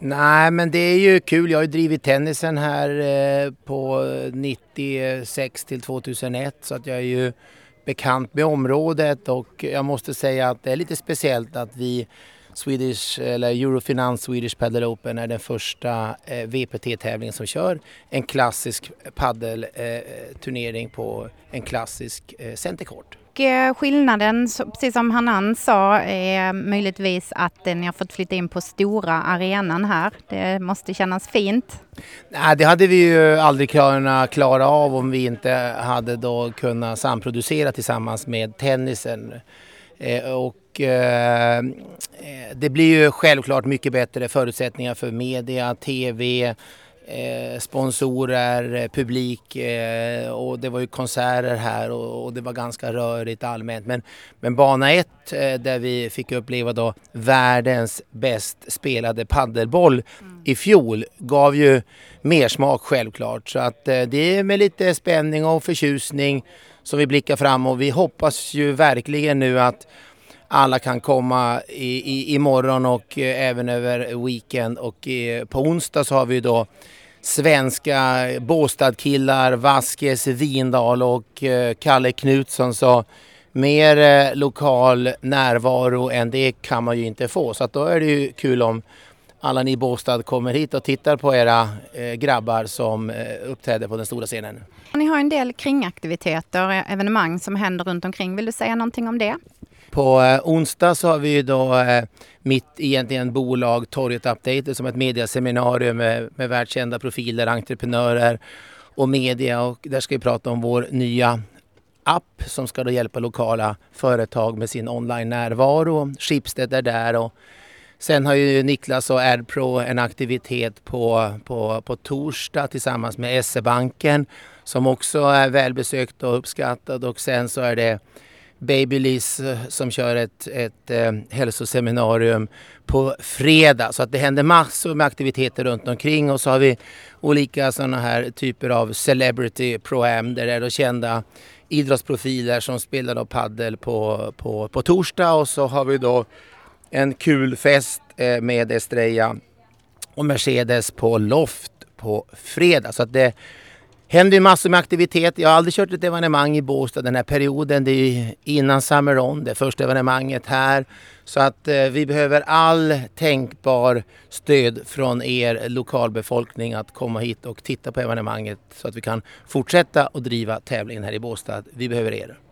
Nej, men det är ju kul. Jag har ju drivit tennisen här på 96 till 2001 så att jag är ju bekant med området och jag måste säga att det är lite speciellt att vi Swedish eller Eurofinans Swedish Padel Open är den första VPT-tävlingen som kör en klassisk paddelturnering på en klassisk centercourt. Skillnaden, precis som Hanan sa, är möjligtvis att ni har fått flytta in på stora arenan här. Det måste kännas fint. Nej, det hade vi ju aldrig kunnat klara av om vi inte hade då kunnat samproducera tillsammans med tennisen. Det blir ju självklart mycket bättre förutsättningar för media, tv, sponsorer, publik och det var ju konserter här och det var ganska rörigt allmänt. Men bana 1 där vi fick uppleva då världens bäst spelade paddelboll i fjol gav ju mer smak självklart. Så att det är med lite spänning och förtjusning som vi blickar fram och vi hoppas ju verkligen nu att alla kan komma imorgon och även över weekend och på onsdag så har vi då svenska Båstadkillar, Vasquez, Vindal och Kalle Knutsson, så mer lokal närvaro än det kan man ju inte få. Så att då är det ju kul om alla ni i Båstad kommer hit och tittar på era grabbar som uppträder på den stora scenen. Ni har en del kringaktiviteter, evenemang som händer runt omkring. Vill du säga någonting om det? På onsdag så har vi ju då mitt egentligen bolag Torget Update som ett mediaseminarium med världskända profiler, entreprenörer och media. Och där ska vi prata om vår nya app som ska då hjälpa lokala företag med sin online-närvaro. Schibsted är där och sen har ju Niklas och AdPro en aktivitet på torsdag tillsammans med SE-banken som också är välbesökt och uppskattad och sen så är det Babyliss som kör ett hälsoseminarium på fredag. Så att det händer massor med aktiviteter runt omkring och så har vi olika sådana här typer av celebrity pro-am där det är då kända idrottsprofiler som spelar då paddel på torsdag och så har vi då en kul fest med Estrella och Mercedes på Loft på fredag. Så att det händer massor med aktivitet. Jag har aldrig kört ett evenemang i Båstad den här perioden. Det är innan Summer On, det första evenemanget här. Så att vi behöver all tänkbar stöd från er lokalbefolkning att komma hit och titta på evenemanget så att vi kan fortsätta att driva tävlingen här i Båstad. Vi behöver er.